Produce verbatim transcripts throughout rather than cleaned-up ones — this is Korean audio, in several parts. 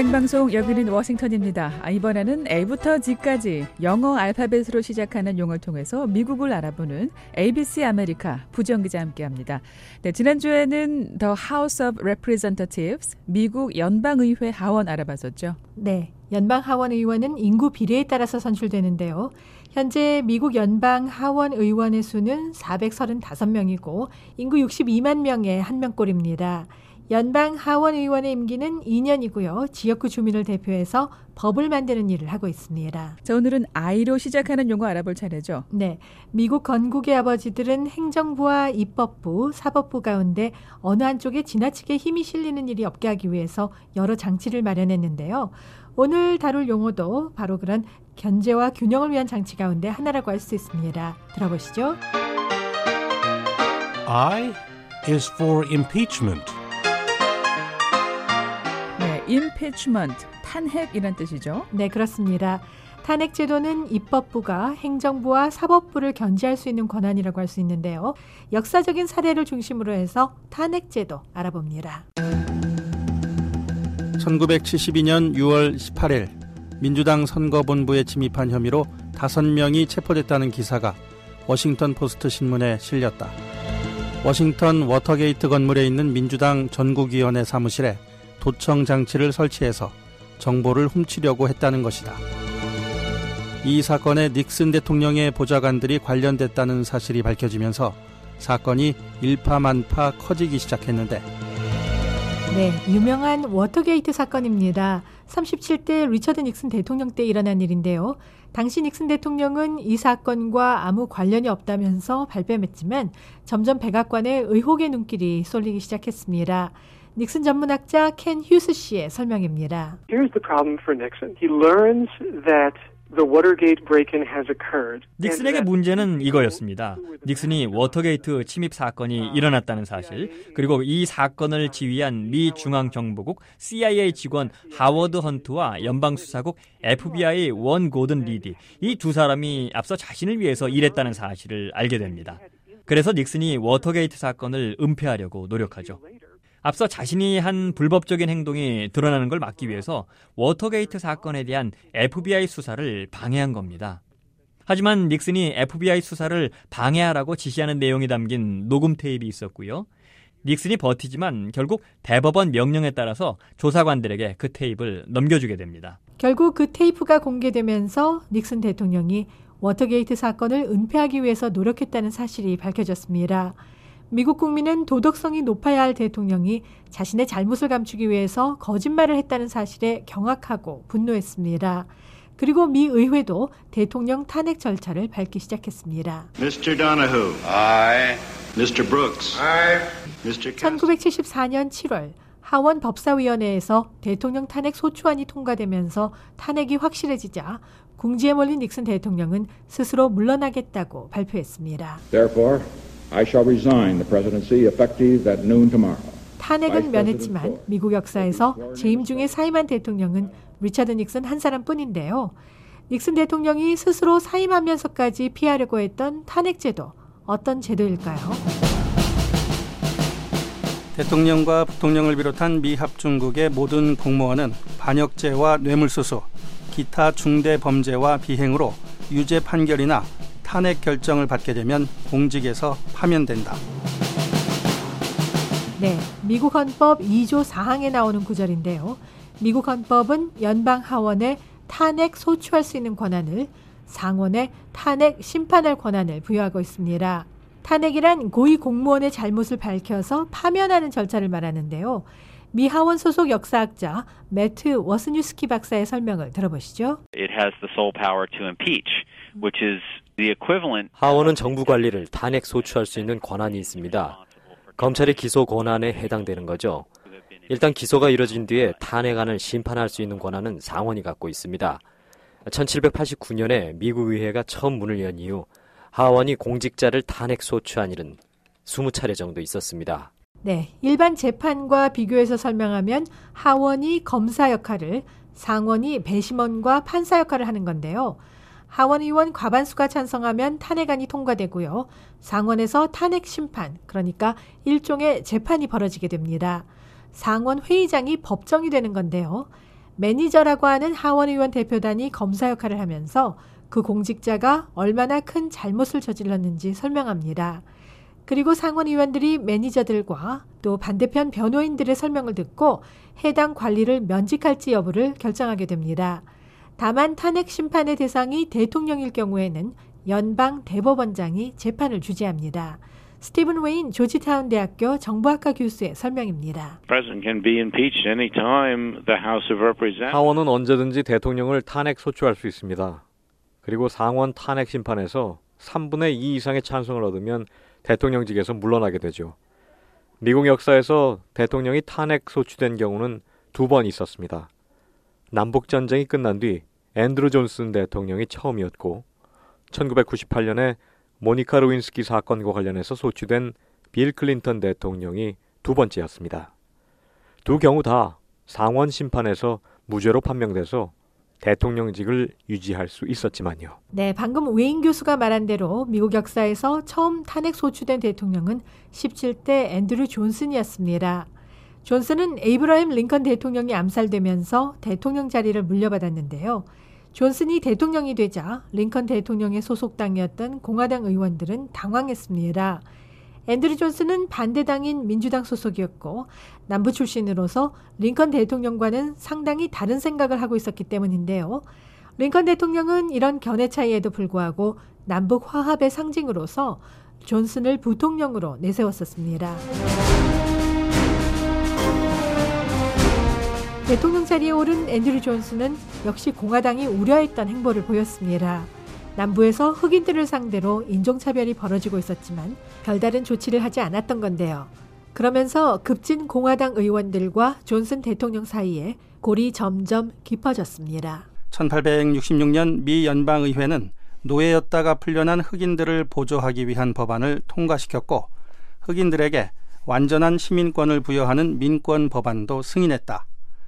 생방송 여기는 워싱턴입니다. 아, 이번에는 A부터 G까지 영어 알파벳으로 시작하는 용어를 통해서 미국을 알아보는 에이비씨 아메리카 부정기자 함께합니다. 네, 지난주에는 The House of Representatives, 미국 연방의회 하원 알아봤었죠. 네, 연방 하원 의원은 인구 비례에 따라서 선출되는데요. 현재 미국 연방 하원 의원의 수는 사백삼십오 명이고 인구 육십이만 명의 한 명꼴입니다. 연방 하원 의원의 임기는 이 년이고요. 지역구 주민을 대표해서 법을 만드는 일을 하고 있습니다. 자, 오늘은 I로 시작하는 용어 알아볼 차례죠. 네, 미국 건국의 아버지들은 행정부와 입법부, 사법부 가운데 어느 한쪽에 지나치게 힘이 실리는 일이 없게 하기 위해서 여러 장치를 마련했는데요. 오늘 다룰 용어도 바로 그런 견제와 균형을 위한 장치 가운데 하나라고 할 수 있습니다. 들어보시죠. I is for impeachment. impeachment, 탄핵이란 뜻이죠. 네, 그렇습니다. 탄핵 제도는 입법부가 행정부와 사법부를 견제할 수 있는 권한이라고 할 수 있는데요. 역사적인 사례를 중심으로 해서 탄핵 제도 알아봅니다. 천구백칠십이 년 유월 십팔일 민주당 선거본부에 침입한 혐의로 다섯 명이 체포됐다는 기사가 워싱턴 포스트 신문에 실렸다. 워싱턴 워터게이트 건물에 있는 민주당 전국위원회 사무실에 도청 장치를 설치해서 정보를 훔치려고 했다는 것이다. 이 사건에 닉슨 대통령의 보좌관들이 관련됐다는 사실이 밝혀지면서 사건이 일파만파 커지기 시작했는데 네, 유명한 워터게이트 사건입니다. 삼십칠 대 리처드 닉슨 대통령 때 일어난 일인데요. 당시 닉슨 대통령은 이 사건과 아무 관련이 없다면서 발뺌했지만 점점 백악관에 의혹의 눈길이 쏠리기 시작했습니다. 닉슨 전문학자 켄 휴스 씨의 설명입니다. Here's the problem for Nixon. He learns that the Watergate break-in has occurred. 닉슨에게 문제는 이거였습니다. 닉슨이 워터게이트 침입 사건이 일어났다는 사실, 그리고 이 사건을 지휘한 미 중앙정보국 씨아이에이 직원 하워드 헌트와 연방수사국 에프비아이 원 고든 리디, 이 두 사람이 앞서 자신을 위해서 일했다는 사실을 알게 됩니다. 그래서 닉슨이 워터게이트 사건을 은폐하려고 노력하죠. 앞서 자신이 한 불법적인 행동이 드러나는 걸 막기 위해서 워터게이트 사건에 대한 에프비아이 수사를 방해한 겁니다. 하지만 닉슨이 에프비아이 수사를 방해하라고 지시하는 내용이 담긴 녹음 테이프가 있었고요. 닉슨이 버티지만 결국 대법원 명령에 따라서 조사관들에게 그 테이프를 넘겨주게 됩니다. 결국 그 테이프가 공개되면서 닉슨 대통령이 워터게이트 사건을 은폐하기 위해서 노력했다는 사실이 밝혀졌습니다. 미국 국민은 도덕성이 높아야 할 대통령이 자신의 잘못을 감추기 위해서 거짓말을 했다는 사실에 경악하고 분노했습니다. 그리고 미 의회도 대통령 탄핵 절차를 밟기 시작했습니다. 미스터 Donahue. Aye. 미스터 Brooks. Aye. 미스터 천구백칠십사 년 칠월 하원 법사위원회에서 대통령 탄핵 소추안이 통과되면서 탄핵이 확실해지자 궁지에 몰린 닉슨 대통령은 스스로 물러나겠다고 발표했습니다. Therefore, I shall resign the presidency effective at noon tomorrow. 탄핵은 면했지만 미국 역사에서 재임 중에 사임한 대통령은 리처드 닉슨 한 사람뿐인데요. 닉슨 대통령이 스스로 사임하면서까지 피하려고 했던 탄핵 제도, 어떤 제도일까요? 대통령과 부통령을 비롯한 미 합중국의 모든 공무원은 반역죄와 뇌물수수, 기타 중대 범죄와 비행으로 유죄 판결이나 탄핵 결정을 받게 되면 공직에서 파면된다. 네, 미국 헌법 이 조 사 항에 나오는 구절인데요. 미국 헌법은 연방 하원에 탄핵 소추할 수 있는 권한을, 상원에 탄핵 심판할 권한을 부여하고 있습니다. 탄핵이란 고위 공무원의 잘못을 밝혀서 파면하는 절차를 말하는데요. 미 하원 소속 역사학자 매트 워스뉴스키 박사의 설명을 들어보시죠. It has the sole power to impeach, which is the equivalent. 하원은 정부 관리를 탄핵 소추할 수 있는 권한이 있습니다. 검찰의 기소 권한에 해당되는 거죠. 일단 기소가 이뤄진 뒤에 탄핵안을 심판할 수 있는 권한은 상원이 갖고 있습니다. 천칠백팔십구 년에 미국 의회가 처음 문을 연 이후 하원이 공직자를 탄핵 소추한 일은 이십 차례 정도 있었습니다. 네, 일반 재판과 비교해서 설명하면 하원이 검사 역할을, 상원이 배심원과 판사 역할을 하는 건데요. 하원 의원 과반수가 찬성하면 탄핵안이 통과되고요. 상원에서 탄핵 심판, 그러니까 일종의 재판이 벌어지게 됩니다. 상원 회의장이 법정이 되는 건데요. 매니저라고 하는 하원 의원 대표단이 검사 역할을 하면서 그 공직자가 얼마나 큰 잘못을 저질렀는지 설명합니다. 그리고 상원 의원들이 매니저들과 또 반대편 변호인들의 설명을 듣고 해당 관리를 면직할지 여부를 결정하게 됩니다. 다만 탄핵 심판의 대상이 대통령일 경우에는 연방 대법원장이 재판을 주재합니다. 스티븐 웨인 조지타운 대학교 정보학과 교수의 설명입니다. 하원은 언제든지 대통령을 탄핵 소추할 수 있습니다. 그리고 상원 탄핵 심판에서 삼분의 이 이상의 찬성을 얻으면 대통령직에서 물러나게 되죠. 미국 역사에서 대통령이 탄핵 소추된 경우는 두 번 있었습니다. 남북전쟁이 끝난 뒤 앤드루 존슨 대통령이 처음이었고 천구백구십팔 년에 모니카 루인스키 사건과 관련해서 소추된 빌 클린턴 대통령이 두 번째였습니다. 두 경우 다 상원 심판에서 무죄로 판명돼서 대통령직을 유지할 수 있었지만요. 네, 방금 웨인 교수가 말한 대로 미국 역사에서 처음 탄핵 소추된 대통령은 십칠 대 앤드루 존슨이었습니다. 존슨은 에이브러햄 링컨 대통령이 암살되면서 대통령 자리를 물려받았는데요. 존슨이 대통령이 되자 링컨 대통령의 소속당이었던 공화당 의원들은 당황했습니다. 앤드루 존슨은 반대당인 민주당 소속이었고 남부 출신으로서 링컨 대통령과는 상당히 다른 생각을 하고 있었기 때문인데요. 링컨 대통령은 이런 견해 차이에도 불구하고 남북 화합의 상징으로서 존슨을 부통령으로 내세웠었습니다. 대통령 자리에 오른 앤드루 존슨은 역시 공화당이 우려했던 행보를 보였습니다. 남부에서 흑인들을 상대로 인종차별이 벌어지고 있었지만 별다른 조치를 하지 않았던 건데요. 그러면서 급진 공화당 의원들과 존슨 대통령 사이에 골이 점점 깊어졌습니다. 천팔백육십육 년 미 연방의회는 노예였다가 풀려난 흑인들을 보조하기 위한 법안을 통과시켰고 흑인들에게 완전한 시민권을 부여하는 민권 법안도 승인했다.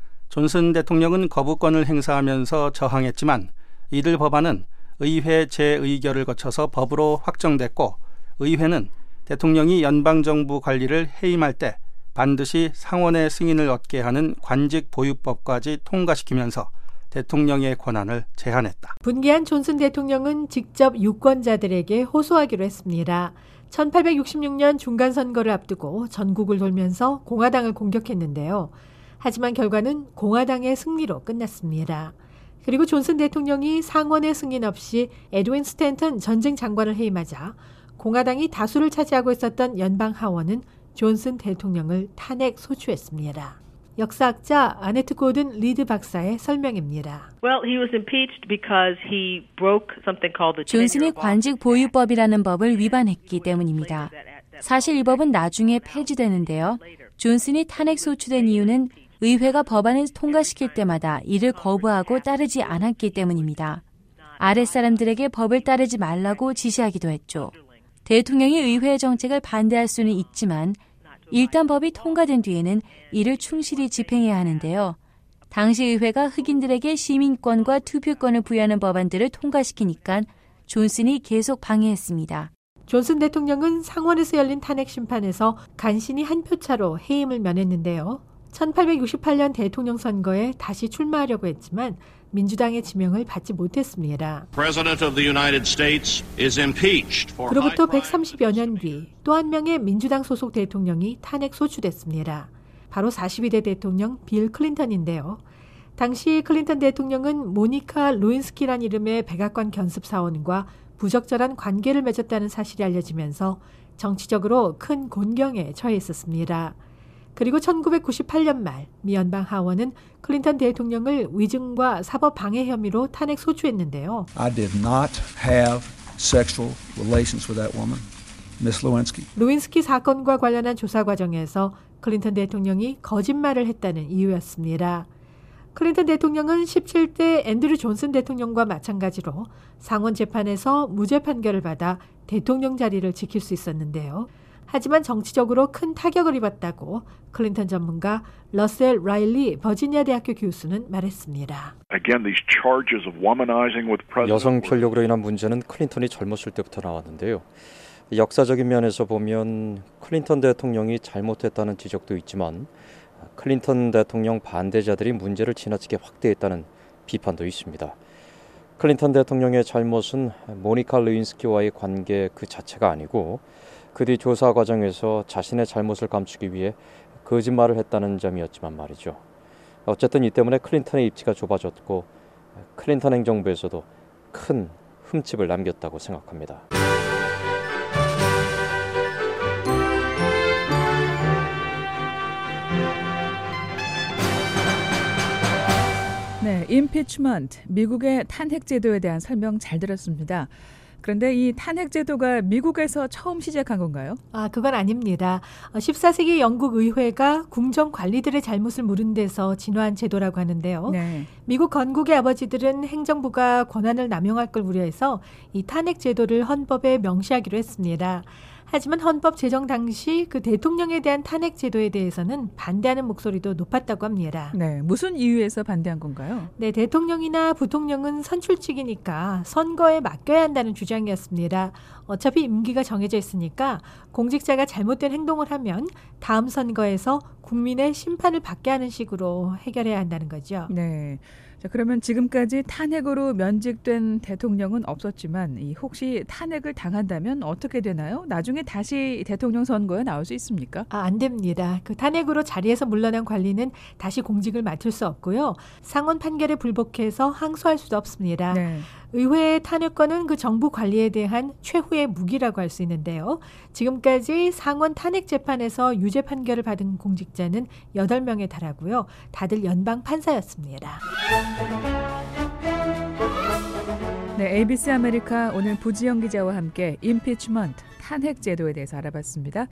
존슨 대통령은 거부권을 행사하면서 저항했지만 이들 법안은 의회 재의결을 거쳐서 법으로 확정됐고 의회는 대통령이 연방정부 관리를 해임할 때 반드시 상원의 승인을 얻게 하는 관직 보유법까지 통과시키면서 대통령의 권한을 제한했다. 분개한 존슨 대통령은 직접 유권자들에게 호소하기로 했습니다. 천팔백육십육 년 중간선거를 앞두고 전국을 돌면서 공화당을 공격했는데요. 하지만 결과는 공화당의 승리로 끝났습니다. 그리고 존슨 대통령이 상원의 승인 없이 에드윈 스탠턴 전쟁 장관을 해임하자 공화당이 다수를 차지하고 있었던 연방 하원은 존슨 대통령을 탄핵 소추했습니다. 역사학자 아네트 고든 리드 박사의 설명입니다. Well, he was impeached because he broke something called the 존슨이 관직 보유법이라는 법을 위반했기 때문입니다. 사실 이 법은 나중에 폐지되는데요. 존슨이 탄핵 소추된 이유는 의회가 법안을 통과시킬 때마다 이를 거부하고 따르지 않았기 때문입니다. 아랫사람들에게 법을 따르지 말라고 지시하기도 했죠. 대통령이 의회의 정책을 반대할 수는 있지만 일단 법이 통과된 뒤에는 이를 충실히 집행해야 하는데요. 당시 의회가 흑인들에게 시민권과 투표권을 부여하는 법안들을 통과시키니까 존슨이 계속 방해했습니다. 존슨 대통령은 상원에서 열린 탄핵 심판에서 간신히 한 표 차로 해임을 면했는데요. 천팔백육십팔 년 대통령 선거에 다시 출마하려고 했지만 민주당의 지명을 받지 못했습니다. 그로부터 백삼십여 년 뒤 또 한 명의 민주당 소속 대통령이 탄핵 소추됐습니다. 바로 사십이 대 대통령 빌 클린턴인데요. 당시 클린턴 대통령은 모니카 루인스키란 이름의 백악관 견습 사원과 부적절한 관계를 맺었다는 사실이 알려지면서 정치적으로 큰 곤경에 처해 있었습니다. 그리고 천구백구십팔 년 말 미 연방 하원은 클린턴 대통령을 위증과 사법 방해 혐의로 탄핵 소추했는데요. I did not have sexual relations with that woman, Miss Lewinsky. 루인스키 사건과 관련한 조사 과정에서 클린턴 대통령이 거짓말을 했다는 이유였습니다. 클린턴 대통령은 십칠 대 앤드루 존슨 대통령과 마찬가지로 상원 재판에서 무죄 판결을 받아 대통령 자리를 지킬 수 있었는데요. 하지만 정치적으로 큰 타격을 입었다고 클린턴 전문가 러셀 라일리 버지니아 대학교 교수는 말했습니다. 여성 편력으로 인한 문제는 클린턴이 젊었을 때부터 나왔는데요. 역사적인 면에서 보면 클린턴 대통령이 잘못했다는 지적도 있지만 클린턴 대통령 반대자들이 문제를 지나치게 확대했다는 비판도 있습니다. 클린턴 대통령의 잘못은 모니카 루인스키와의 관계 그 자체가 아니고 그 뒤 조사 과정에서 자신의 잘못을 감추기 위해 거짓말을 했다는 점이었지만 말이죠. 어쨌든 이 때문에 클린턴의 입지가 좁아졌고 클린턴 행정부에서도 큰 흠집을 남겼다고 생각합니다. 네, 임피치먼트, 미국의 탄핵 제도에 대한 설명 잘 들었습니다. 그런데 이 탄핵 제도가 미국에서 처음 시작한 건가요? 아, 그건 아닙니다. 십사 세기 영국 의회가 궁정 관리들의 잘못을 물은 데서 진화한 제도라고 하는데요. 네. 미국 건국의 아버지들은 행정부가 권한을 남용할 걸 우려해서 이 탄핵 제도를 헌법에 명시하기로 했습니다. 하지만 헌법 제정 당시 그 대통령에 대한 탄핵 제도에 대해서는 반대하는 목소리도 높았다고 합니다. 네, 무슨 이유에서 반대한 건가요? 네, 대통령이나 부통령은 선출직이니까 선거에 맡겨야 한다는 주장이었습니다. 어차피 임기가 정해져 있으니까 공직자가 잘못된 행동을 하면 다음 선거에서 국민의 심판을 받게 하는 식으로 해결해야 한다는 거죠. 네. 자, 그러면 지금까지 탄핵으로 면직된 대통령은 없었지만 이 혹시 탄핵을 당한다면 어떻게 되나요? 나중에 다시 대통령 선거에 나올 수 있습니까? 아, 안 됩니다. 그 탄핵으로 자리에서 물러난 관리는 다시 공직을 맡을 수 없고요. 상원 판결에 불복해서 항소할 수도 없습니다. 네. 의회의 탄핵권은 그 정부 관리에 대한 최후의 무기라고 할 수 있는데요. 지금까지 상원 탄핵 재판에서 유죄 판결을 받은 공직자는 여덟 명에 달하고요. 다들 연방 판사였습니다. 네, 에이비씨 아메리카 오늘 부지영 기자와 함께 임피치먼트, 탄핵 제도에 대해서 알아봤습니다.